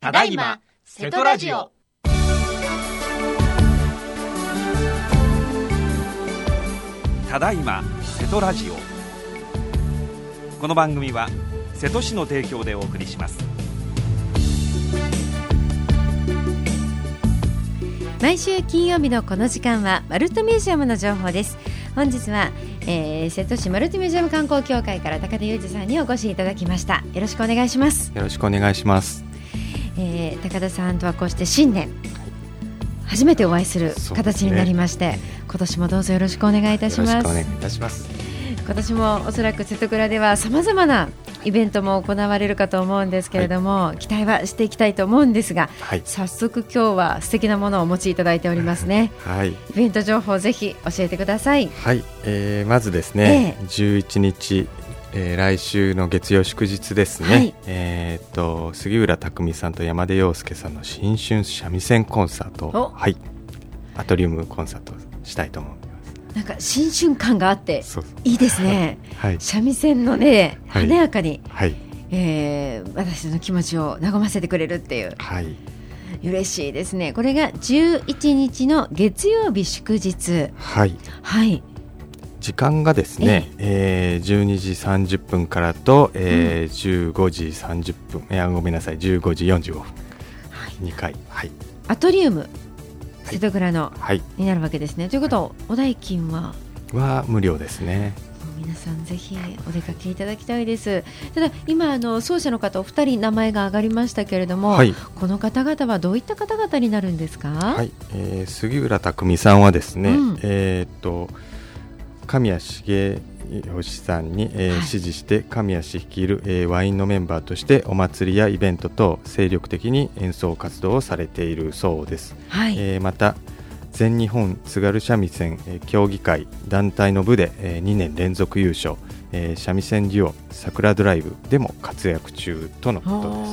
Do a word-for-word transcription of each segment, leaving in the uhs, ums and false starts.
ただいま瀬戸ラジオ。 ただいま瀬戸ラジオ。この番組は瀬戸市の提供でお送りします。 毎週金曜日のこの時間はマルトミュージアムの情報です。本日は、えー、瀬戸市マルトミュージアム観光協会から高田裕二さんにお越しいただきました。よろしくお願いします。 よろしくお願いします。 えー、高田さんとはこうして新年初めてお会いする形になりまして、ね、今年もどうぞよろしくお願いいたします。 よろしくお願いいたします。 今年もおそらく瀬戸倉ではさまざまなイベントも行われるかと思うんですけれども、はい、期待はしていきたいと思うんですが、はい、早速今日は素敵なものをお持ちいただいておりますね。はい、イベント情報ぜひ教えてください。 はい、えー、まずですね、えー、じゅういちにち、えー、来週の月曜祝日ですね、はい、えー、と杉浦匠さんと山出陽介さんの新春三味線コンサート、はい、アトリウムコンサートしたいと思います。 なんか新春感があっていいですね。はい、三味線のね華やかに、はい、えー、私の気持ちを和ませてくれるっていう、はい、嬉しいですね。これがじゅういちにちの月曜日祝日、はい、はい、 時間がですね、えーえー、じゅうにじさんじゅっぷんからと、えーうん、じゅうごじさんじゅっぷん、いやごめんなさいじゅうごじよんじゅうごふん、はい、にかい、はい、 アトリウム瀬戸倉の、はい、になるわけですね。ということは、はい、お代金はは無料ですね。 皆さんぜひお出かけいただきたいです。ただ今あの奏者の方お二人名前が挙がりましたけれども、はい、この方々はどういった方々になるんですか？はい、 えー、杉浦匠さんはですね、うん、えー、っと神谷重吉さんに、えーはい、指示して神谷氏率いる、えー、ワインのメンバーとしてお祭りやイベントと精力的に演奏活動をされているそうです。はい、えー、また全日本津軽三味線、えー、協議会団体の部で、えー、にねん連続優勝、えー、三味線デュオ桜ドライブでも活躍中とのことです。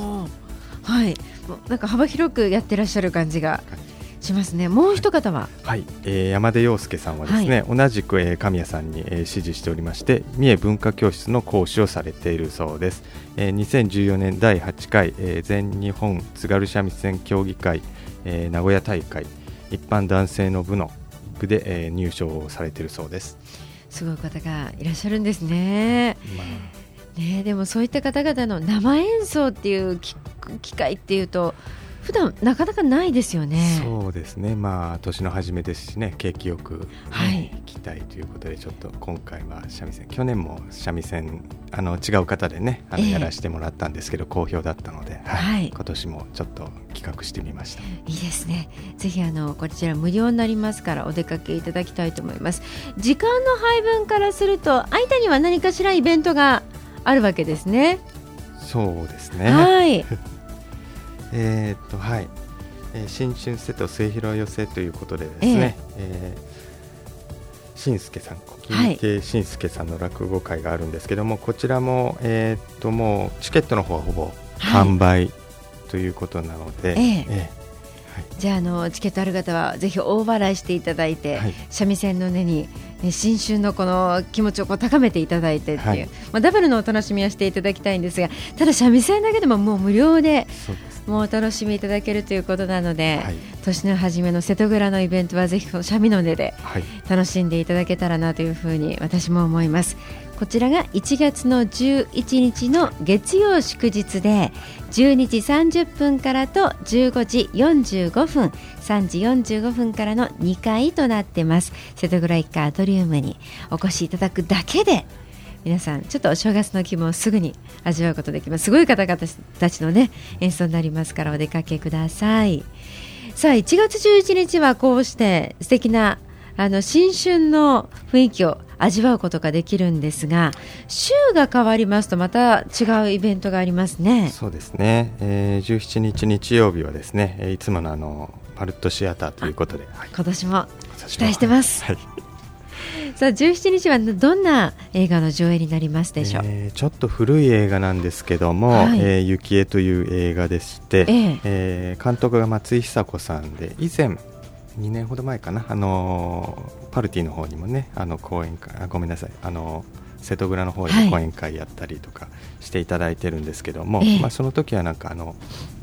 はい、なんか幅広くやってらっしゃる感じがしますね。もう一方は、 はいはい、えー、山出陽介さんはですね、はい、同じく、えー、神谷さんに、えー、指示しておりまして三重文化教室の講師をされているそうです。えー、にせんじゅうよねんだいはちかい、えー、全日本津軽三味線協議会、えー、名古屋大会一般男性の部の部で、えー、入賞をされているそうです。 すごい方がいらっしゃるんですね。まあ、ね、でもそういった方々の生演奏っていう機会っていうと普段なかなかないですよね。 そうですね、まあ年の初めですしね、景気よく、ね、はい、行きたいということでちょっと今回は三味線、去年も三味線あの違う方でねあの、えー、やらせてもらったんですけど好評だったので、はいはい、今年もちょっと企画してみました。 いいですね。ぜひあのこちら無料になりますからお出かけいただきたいと思います。時間の配分からすると間には何かしらイベントがあるわけですね。 そうですね、 はいえーっとはいえー、新春瀬戸末広寄せということでですね、えーえー、新助さん小金亭新助さんの落語会があるんですけども、はい、こちらも、えー、っともうチケットの方はほぼ完売ということなので、はい、えーえーはい、 じゃあ、あのチケットある方はぜひ大払いしていただいて、はい、三味線の音に新春のこの気持ちをこう高めていただいてっていう、はい、まあ、ダブルのお楽しみはしていただきたいんですが、ただ三味線だけでももう無料でもうお楽しみいただけるということなので、はい、年の初めの瀬戸倉のイベントはぜひ三味の音で楽しんでいただけたらなというふうに私も思います。こちらがいちがつのじゅういちにちの月曜祝日でじゅうにじさんじゅっぷんからとじゅうごじよんじゅうごふん、さんじよんじゅうごふんからのにかいとなってます。瀬戸倉一家アトリウムにお越しいただくだけで皆さんちょっとお正月の気分をすぐに味わうことできます。すごい方々たちのね演奏になりますからお出かけください。さあいちがつじゅういちにちはこうして素敵なあの新春の雰囲気を味わうことができるんですが、週が変わりますとまた違うイベントがありますね。 そうですね、えー、じゅうしちにち日曜日はですねいつものあのマルットシアターということで、はい、 今年も期待してます、はい、さあじゅうしちにちはどんな映画の上映になりますでしょう。 えー、ちょっと古い映画なんですけども、はい、えー、雪絵という映画でして、えーえー、監督が松井久子さんで、以前にねんほど前かな、あのー、パルティの方にもねあの講演会、あごめんなさいあの瀬戸倉の方でも講演会やったりとかしていただいてるんですけども、はい、まあ、その時はなんかあの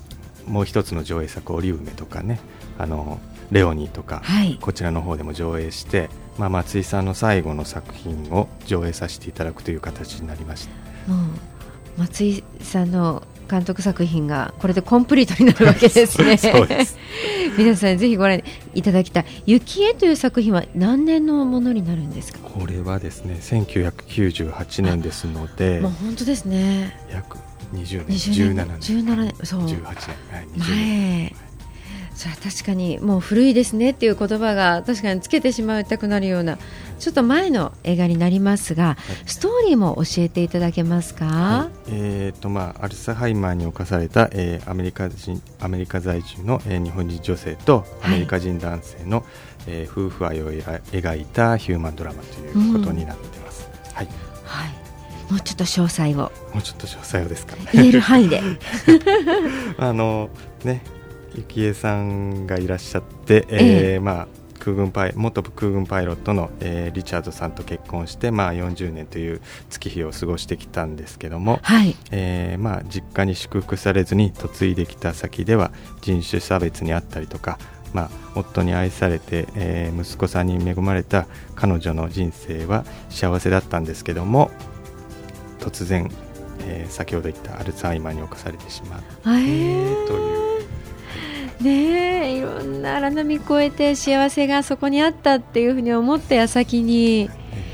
もう一つの上映作織梅とかね、あのレオニーとか、はい、こちらの方でも上映して、まあ、松井さんの最後の作品を上映させていただくという形になりました。 うん、松井さんの監督作品がこれでコンプリートになるわけですね。 そうです。 皆さんぜひご覧いただきたい。雪絵という作品は何年のものになるんですか？ これはですねせんきゅうひゃくきゅうじゅうはちねんですので、 もう本当ですね、 約にじゅうねん、じゅうななねん、 じゅうななねん、そうじゅうはちねん、はい、にじゅうねん、 前、それは確かにもう古いですねっていう言葉が確かにつけてしまいたくなるようなちょっと前の映画になりますが、はい、ストーリーも教えていただけますか？ はい、えーとまあ、アルツハイマーに侵された、えー、アメリカ人アメリカ在住の、えー、日本人女性とアメリカ人男性の、はい、えー、夫婦愛を描いたヒューマンドラマということになっています。うん、はいはい、もうちょっと詳細をもうちょっと詳細をですか言える範囲であのね幸恵さんがいらっしゃって、えーまあ、空軍パイ元空軍パイロットの、えー、リチャードさんと結婚して、まあ、よんじゅうねんという月日を過ごしてきたんですけども、はい、えーまあ、実家に祝福されずに嫁いできた先では人種差別にあったりとか、まあ、夫に愛されて、えー、息子さんに恵まれた彼女の人生は幸せだったんですけども、突然、えー、先ほど言ったアルツハイマーに侵されてしまう、えー、というねえ、いろんな荒波越えて幸せがそこにあったっていうふうに思った矢先に、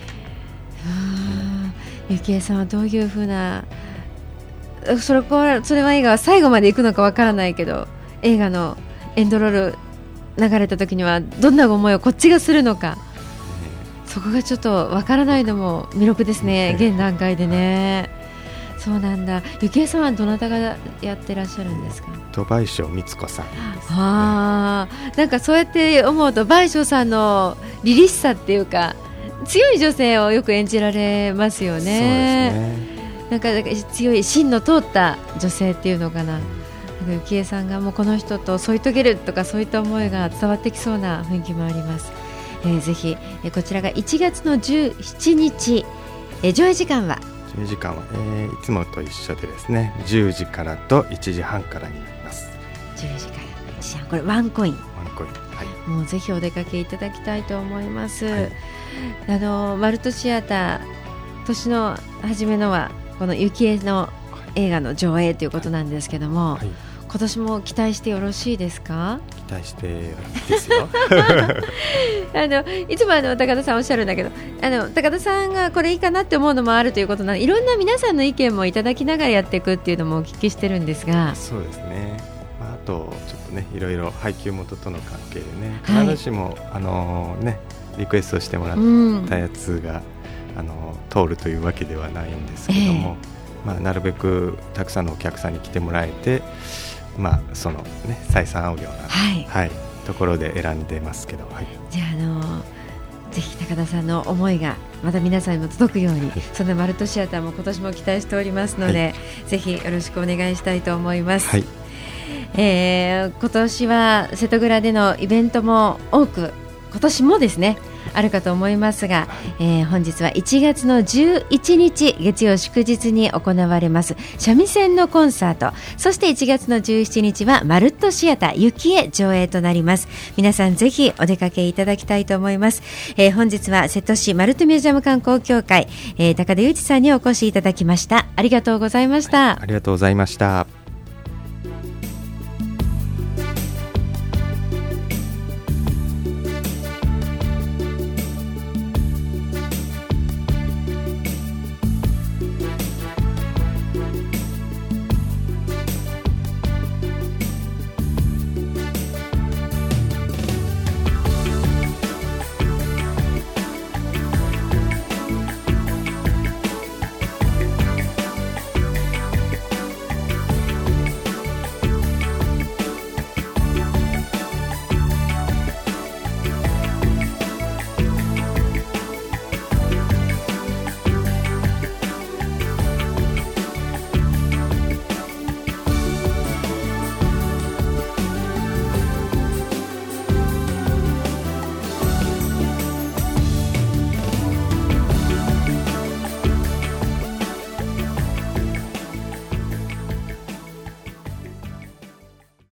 幸恵さんはどういうふうな、それこそれは映画は最後まで行くのかわからないけど、映画のエンドロール流れた時にはどんな思いをこっちがするのか、そこがちょっとわからないのも魅力ですね、現段階でね。そうなんだ。幸恵さんはどなたがやってらっしゃるんですか？ 倍賞光子さんです、ね。 あ、なんかそうやって思うと倍賞さんの凛々しさっていうか強い女性をよく演じられますよね。そうですね。なんか強い芯の通った女性っていうのかな。幸恵さんがもうこの人と添い遂げるとかそういった思いが伝わってきそうな雰囲気もあります。えー、ぜひ、えー、こちらがいちがつのじゅうしちにち、えー、上映時間は上映時間は、えー、いつもと一緒でですねじゅうじからといちじはんからになります。 じゅうじからいちじはん、これワンコイン、 ワンコイン、はい、 もうぜひお出かけいただきたいと思います。はい、あのマルトシアター年の初めのはこの幸恵の映画の上映ということなんですけども、はい、今年も期待してよろしいですか？ 期待してですよあのいつもあの高田さんおっしゃるんだけど、あの高田さんがこれいいかなって思うのもあるということなので、いろんな皆さんの意見もいただきながらやっていくっていうのもお聞きしてるんですが。 そうですね、まあ、あとちょっとねいろいろ配給元との関係でね、必ずしも、あのー、ねリクエストしてもらったやつが、うん、あの通るというわけではないんですけども、えーまあ、なるべくたくさんのお客さんに来てもらえて、まあそのね、採算合うような、はいはい、ところで選んでますけど、はい、 じゃあ、あのぜひ高田さんの思いがまた皆さんにも届くように、そのマルトシアターも今年も期待しておりますので、はい、ぜひよろしくお願いしたいと思います。はい、えー、今年は瀬戸倉でのイベントも多く、今年もですねあるかと思いますが、えー、本日はいちがつのじゅういちにち月曜祝日に行われます三味線のコンサート、そしていちがつのじゅうしちにちはマルットシアター幸恵上映となります。皆さんぜひお出かけいただきたいと思います。えー、本日は瀬戸市マルットミュージアム観光協会、えー、高田裕二さんにお越しいただきました。ありがとうございました。 はい、ありがとうございました。